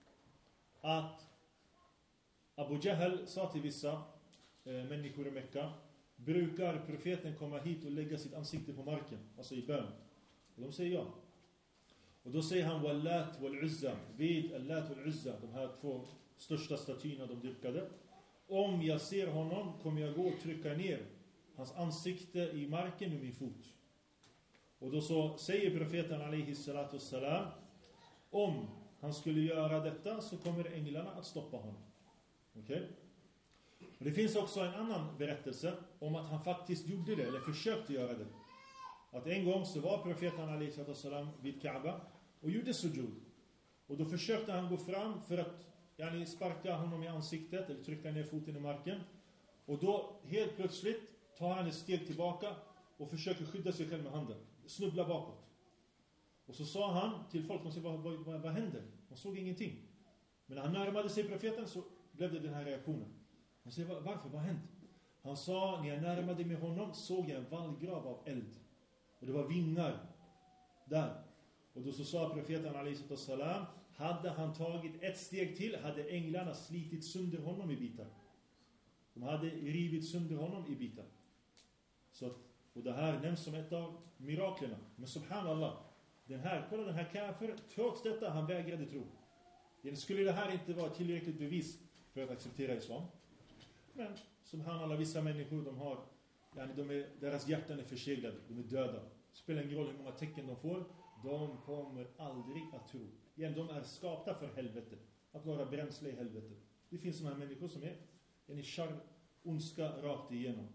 att Abu Jahl sa till vissa eh, människor i Mekka: brukar profeten komma hit och lägga sitt ansikte på marken, alltså i bön? Och de säger ja. Och då säger han: Wallat wal Uzza, vid Allat wal Uzza, de här två största statyerna de dyrkade. Om jag ser honom kommer jag gå och trycka ner hans ansikte i marken med min fot. Och då så säger profeten alayhi salatu wassalam: om han skulle göra detta så kommer änglarna att stoppa honom. Okej? Okay? Och det finns också en annan berättelse om att han faktiskt gjorde det, eller försökte göra det. Att en gång så var profeten alayhi salatu wassalam vid Kaaba och gjorde sujud. Och då försökte han gå fram för att yani, sparka honom i ansiktet eller trycka ner foten i marken. Och då helt plötsligt tar han ett steg tillbaka och försöker skydda sig själv med handen. Snubbla bakåt. Och så sa han till folk, de sa: vad, vad, vad, vad händer? De såg ingenting. Men när han närmade sig profeten så blev det den här reaktionen. Han sa: varför? Vad hände? Han sa: när jag närmade mig honom såg jag en vallgrav av eld. Och det var vingar där. Och då så sa profeten alayhi sallam: hade han tagit ett steg till hade änglarna slitit sönder honom i bitar. De hade rivit sönder honom i bitar. Så, och det här nämns som ett av miraklerna. Men subhanallah, den här, kolla den här kafir, trots detta han vägrade tro. Skulle det här inte vara tillräckligt bevis för att acceptera islam? Men subhanallah, vissa människor, de har, yani de är, deras hjärtan är förseglade, de är döda. Det spelar ingen roll hur många tecken de får, de kommer aldrig att tro. Igen, de är skapta för helvetet, att vara bränsle i helvetet. Det finns sådana här människor som är en kärr, ondska rakt igenom.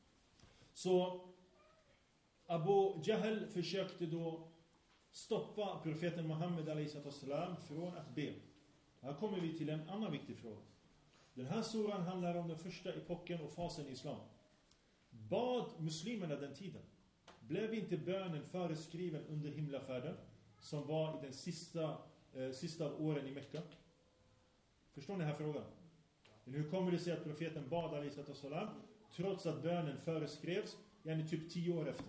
Så Abu Jahl försökte då stoppa profeten Muhammed alayhi sallam från att be. Här kommer vi till en annan viktig fråga. Den här suran handlar om den första epoken och fasen i islam. Bad muslimerna den tiden? Blev inte bönen föreskriven under himlafärden, som var i den sista, eh, sista av åren i Mekka? Förstår ni den här frågan? Eller hur kommer det sig att profeten bad alayhi sallam trots att bönen föreskrevs yani typ tio år efter?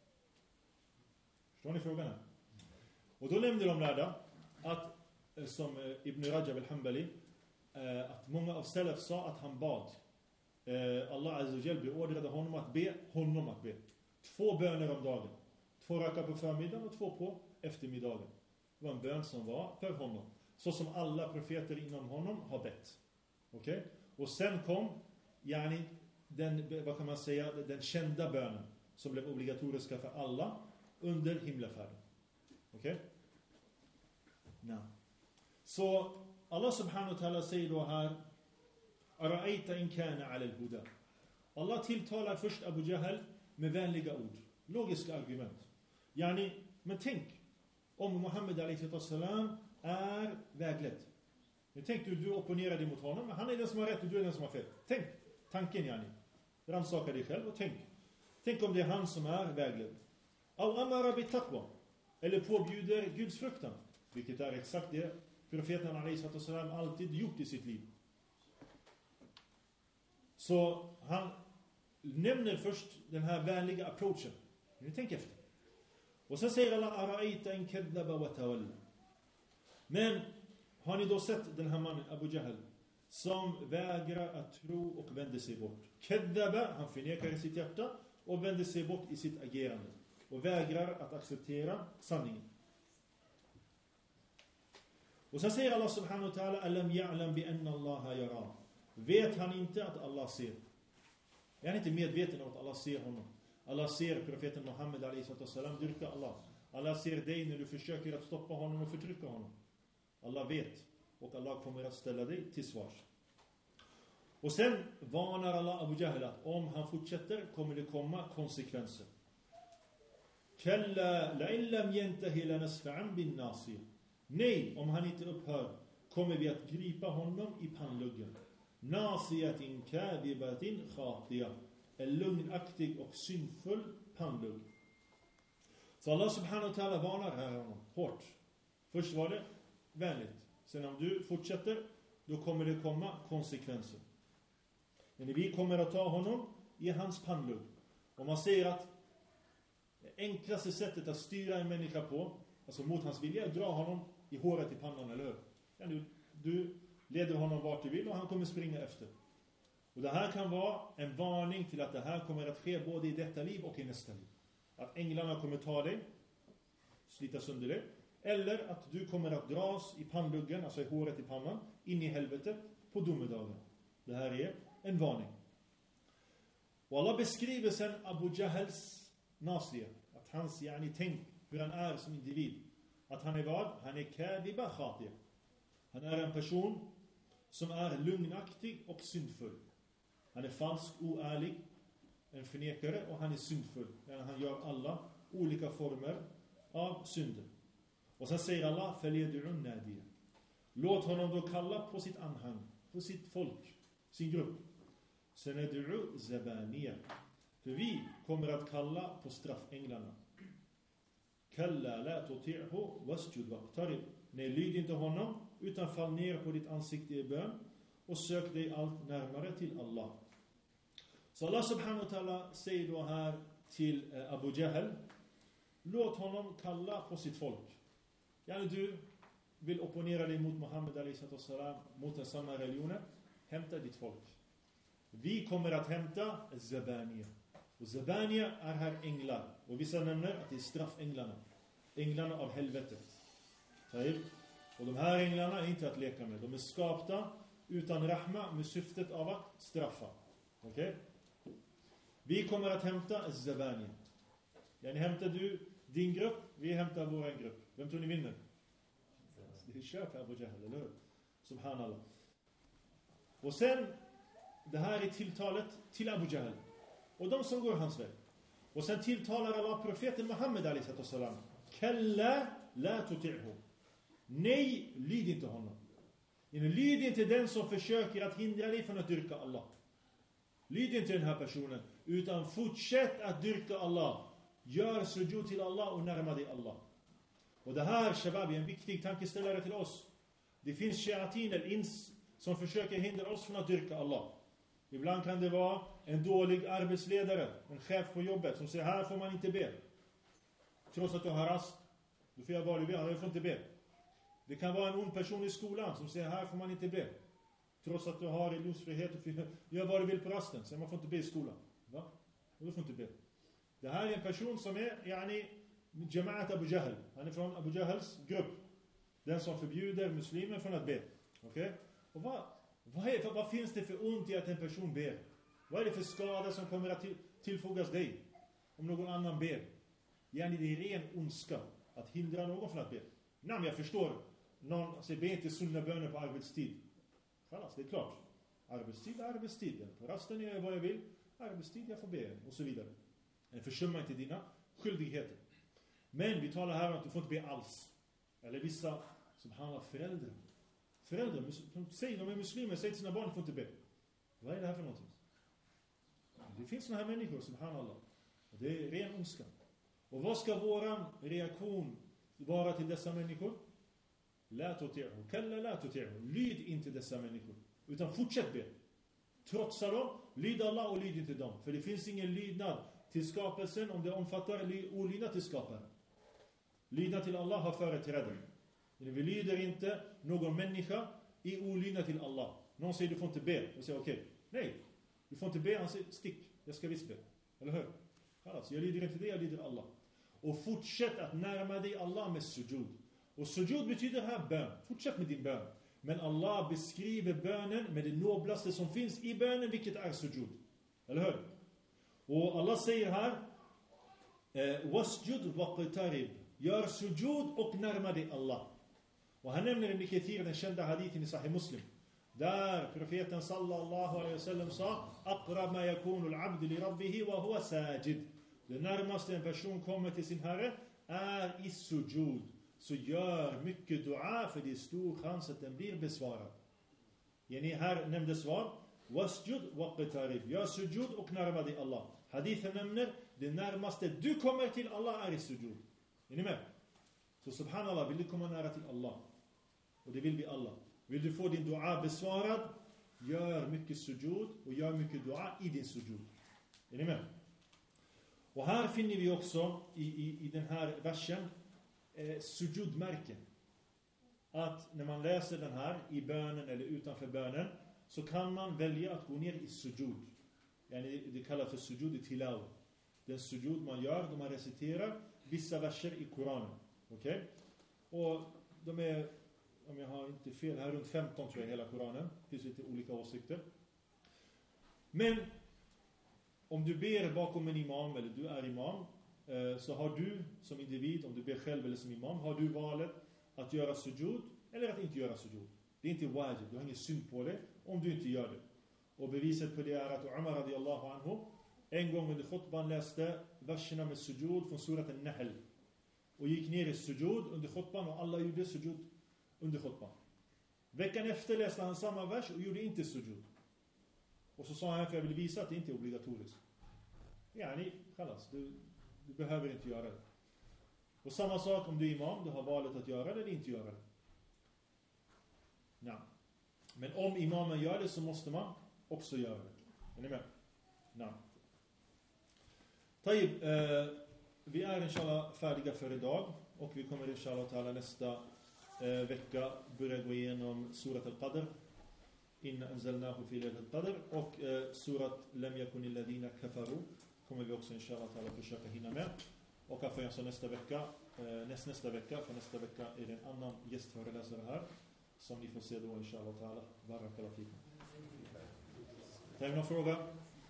Förstår ni frågan här? Och då nämnde de lärda att, som Ibn Rajab al-Hanbali, att många av salaf sa att han bad. Allah azza wa jalla beordrade honom att be, honom att be. Två böner om dagen. Två raka på förmiddagen och två på eftermiddagen. Det var en bön som var för honom. Så som alla profeter inom honom har bett. Okej? Okay? Och sen kom yani, den, vad kan man säga, den kända bönen som blev obligatoriska för alla under himlafärden. Okej? Okay? Nej. Så Allah subhanahu wa ta'ala säger då här: Ara'ayta in kana 'ala al-huda. Allah tilltalar först Abu Jahl med vänliga ord, logiska argument. Yani, men tänk om Muhammed alayhi salam är vägledd. Men tänk du, du opponerar dig mot honom, men han är den som har rätt och du är den som har fel. Tänk tanken, yani. Rannsaka dig själv och tänk. Tänk om det är han som är vägledd. Aw amara bi taqwa, eller påbjuder Guds fruktan, vilket är exakt det profeten alayhi salam alltid gjort i sitt liv. Så han nämner först den här vänliga approachen. Ni tänker efter. Och sen säger Allah: Ara'ayta in kadhaba wa tawalla. Men har ni då sett den här mannen Abu Jahl som vägrar att tro och vänder sig bort? Kadhaba, han förnekar i sitt hjärta och vänder sig bort i sitt agerande och vägrar att acceptera sanningen. Och sen säger Allah subhanahu wa ta'ala: Alam ya'lam bi anna Allah yara. Vet han inte att Allah ser? Är han inte medveten om att Allah ser honom? Allah ser profeten Muhammed alayhi salam dyrka Allah. Allah ser dig när du försöker att stoppa honom och förtrycka honom. Allah vet, och Allah kommer att ställa dig till svars. Och sen varnar Allah Abu Jahl att om han fortsätter kommer det komma konsekvenser. Kalla la illam yantahi lanasfa'an bin nasir. Nej, om han inte upphör kommer vi att gripa honom i pannluggen. Nasiyatin kadibatin khatiya. En lugnaktig och syndfull pannlugg. Så Allah subhanahu wa ta'ala varnar här honom hårt. Först var det vänligt. Sen om du fortsätter, då kommer det komma konsekvenser. Men vi kommer att ta honom i hans pannlugg. Och man säger att det enklaste sättet att styra en människa på, alltså mot hans vilja, är att dra honom i håret i pannan, eller hur? Ja, du, du leder honom vart du vill och han kommer springa efter. Och det här kan vara en varning till att det här kommer att ske både i detta liv och i nästa liv. Att änglarna kommer ta dig, slita sönder dig. Eller att du kommer att dras i pannluggen, alltså i håret i pannan, in i helvetet på domedagen. Det här är en varning. Och Allah beskriver sen Abu Jahls nasir, att hans, yani, tänk hur han är som individ. Att han är vad? Han är kadiba khatiya. Han är en person som är lugnaktig och syndfull. Han är falsk, oärlig, en förnekare, och han är syndfull. Han gör alla olika former av synder. Och sen säger Allah: Faliyadu'un nadiya. Låt honom då kalla på sitt anhang, på sitt folk, sin grupp. Sanad'u zabaniya. För vi kommer att kalla på straffänglarna. Kalla la tuti'hu wasjud waqtarib. Nej, lyd inte honom, utan fall ner på ditt ansikte i bön och sök dig allt närmare till Allah. Så Allah subhanahu wa ta'ala säger då här till Abu Jahl: låt honom kalla på sitt folk. Yani du vill opponera dig mot Muhammed alayhi salam, mot den samma religionen, hämta ditt folk. Vi kommer att hämta Zabaniya. Och Zabaniya är här änglar. Och vissa nämner att det är straffänglarna. Änglarna av helvetet. Och de här änglarna är inte att leka med. De är skapta utan rahma med syftet av att straffa. Okej? Okay? Vi kommer att hämta Zabaniya. Yani hämtar du din grupp, vi hämtar vår grupp. Vem tror ni vinner? Det är kört Abu Jahl, eller hur? Subhanallah. Och sen, det här är tilltalet till Abu Jahl och de som går hans väg. Och sen tilltalar Allah profeten Muhammed alayhi salam: Kalla la tuti'hu. Nej, lyd inte honom. Lyd inte den som försöker att hindra dig från att dyrka Allah. Lyd inte den här personen, utan fortsätt att dyrka Allah. Gör sujud till Allah och närma dig Allah. Och det här, shabab, är en viktig tankeställare till oss. Det finns shayatin eller ins som försöker hindra oss från att dyrka Allah. Ibland kan det vara en dålig arbetsledare, en chef på jobbet, som säger: här får man inte be. Trots att du har rast, du får göra vad du vill, du får inte be. Det kan vara en ond person i skolan som säger: här får man inte be. Trots att du har religionsfrihet och frihet, gör vad du vill på rasten, så man får inte be i skolan. Va? Och du får inte be. Det här är en person som är yani Jama'at Abu Jahl. Han är från Abu Jahls grupp. Den som förbjuder muslimer från att be. Okej? Okay? Och vad, vad, är, vad finns det för ont i att en person ber? Vad är det för skada som kommer att till, tillfogas dig om någon annan ber? Yani det är ren ondska att hindra någon från att be. Nej, men jag förstår. Någon säger, be inte sunna böner på arbetstid. Kallas, det är klart. Arbetstid är arbetstid. På rasten gör jag vad jag vill. Arbetstid, jag får be. Och så vidare. Försumma inte dina skyldigheter. Men vi talar här om att du får inte be alls. Eller vissa som handlar föräldrar. Föräldrar, som säger, de är muslimer, säger till sina barn, du får inte be. Vad är det här för någonting? Det finns såna här människor som handlar. Och det är ren ondska. Och vad ska våran reaktion vara till dessa människor? La tuti'hu, kalla la tuti'hu. Lyd inte dessa människor, utan fortsätt be. Trotsa dem, lyd Allah och lyd inte dem. För det finns ingen lydnad till skapelsen om det omfattar olydnad till skaparen. Lydnad till Allah har företräde. Vi lyder inte någon människa i olydnad till Allah. Någon säger du får inte be. Och säger okej, okay. Nej, du får inte be. Han säger stick, jag ska visst be. Eller hur? Alltså, jag lyder inte det, jag lyder Allah. Och fortsätt att närma dig Allah med sujud. Och sujud betyder här bön. Fortsätt med din bön. Men Allah beskriver bönen med det noblaste som finns i bönen, vilket är sujud. Eller hur? Och Allah säger här wasjud waqtarib. Gör sujud och närma dig Allah. Och han nämner Ibn Kathir den kända hadithen i Sahih Muslim. Där profeten sallallahu alaihi wasallam sa aqrab ma yakunu al-'abdu li rabbih wa huwa sajid. Det närmaste en person kommer till sin Herre är i sujud. Så gör mycket dua, för det är stor chans att den blir besvarad. Yani här nämnde svar wasjud waqtarib. Gör sujud och närma dig Allah. Hadithen nämner det närmaste du kommer till Allah är i sujud. Är ni med? Så subhanallah, vill du komma nära till Allah? Och det vill vi alla. Vill du få din dua besvarad? Gör mycket sujud och gör mycket dua i din sujud. Är ni med? Och här finner vi också i, i, i den här versen eh, sujudmärken. Att när man läser den här i bönen eller utanför bönen så kan man välja att gå ner i sujud. Yani det kallas för sujud i tilaw. Den sujud man gör då man reciterar vissa verser i Koranen. Okej? Okay? Och de är, om jag har inte fel, här runt femton tror jag hela Koranen. Det finns lite olika åsikter. Men om du ber bakom en imam eller du är imam, så har du som individ, om du ber själv eller som imam, har du valet att göra sujud eller att inte göra sujud. Det är inte wajib, du har ingen synd på det om du inte gör det. Och beviset på det är att Umar radiyallahu anhu en gång under khutban läste verserna med sujud från surat An-Nahl. Och gick ner i sujud under khutban och alla gjorde sujud under khutban. Veckan efter läste han samma vers och gjorde inte sujud. Och så sa han, för jag vill visa att det inte är obligatoriskt. Ja, ni, kallas, du, du behöver inte göra det. Och samma sak om du är imam, du har valet att göra det eller inte göra det. Ja. Men om imamen gör det så måste man också göra det. Är ni med? Ja. Taib, eh, vi är inshallah färdiga för idag och vi kommer inshallah ta'ala nästa eh, vecka börja gå igenom surat al-Qadr. Inna anzalnahu fi laylatil qadr och eh, surat lam yakunil ladina kafaru kommer vi också inshallah ta'ala försöka hinna med. Och after jag så nästa vecka eh, näst, nästa vecka för nästa vecka är det en annan gästföreläsare här som ni får se då inshallah ta'ala. Barakallahu fikum. Har ni någon fråga?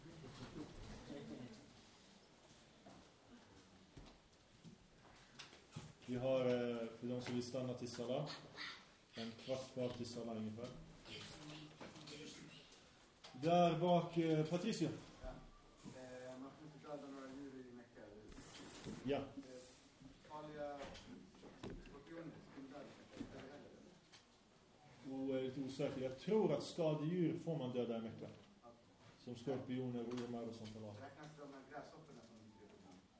Vi har, för de som vill stanna till Salah, en kvart kvar till Salah ungefär. Där bak, Patricia. Ja. Man får inte döda några djur i Mekka. Ja. Farliga skorpioner som dör i Mekka. Och är lite osäker. Jag tror att skadedjur får man döda i Mekka. Som skorpioner, ormar och sånt. Räknas de med gräshopporna som djur?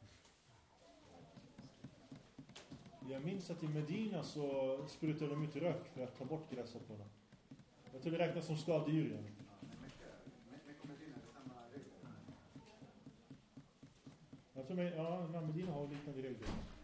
Jag minns att i Medina så sprutar de ut rök för att ta bort gräshopporna. Jag tror det räknas som skadedjur igen. Jag tror att ja, Medina har liknande regler.